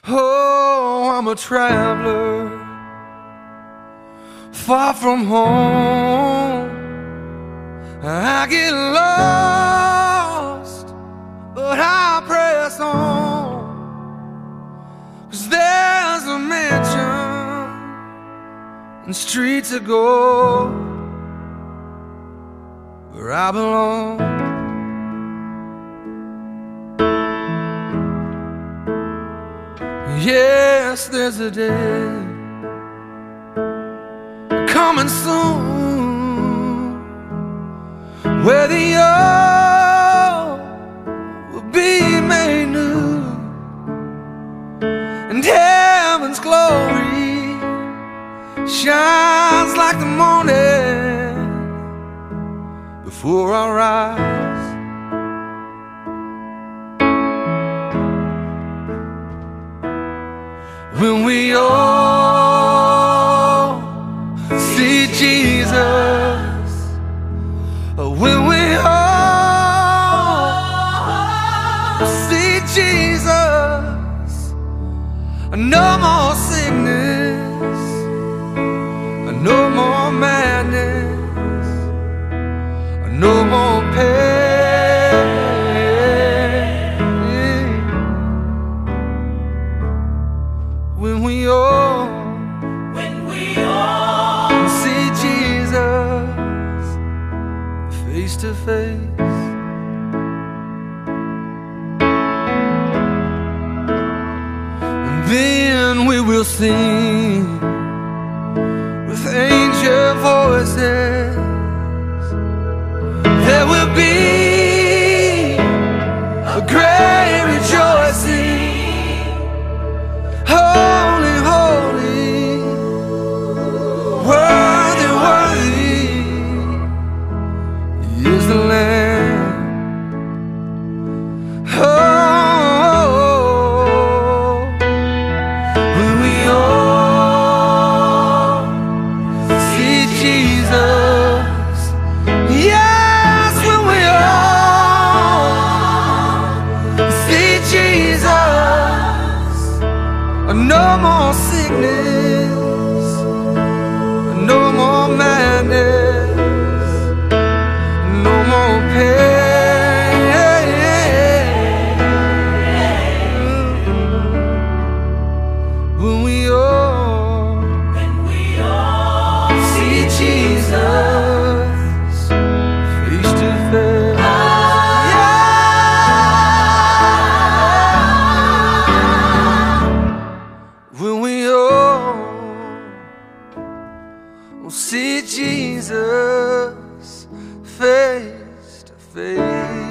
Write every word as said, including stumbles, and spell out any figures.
Oh, I'm a traveler, far from home. I get lost, but I press on, 'cause there's a mansion and streets of gold where I belong. Yes, there's a day coming soon where the old will be made new, and heaven's glory shines like the morning before our eyes. When we all see Jesus, when we all see Jesus, no more sickness, no more madness, no more pain. When we all, when we all see Jesus face to face, and then we will sing with angel voices. There will be a great rejoicing. Holy, holy, worthy, worthy is the Lamb. Oh, when we all see Jesus, yes, when we all see Jesus, no more sickness, no more madness, no more pain. When we all, when we all see Jesus face to face. When we all see Jesus face to face.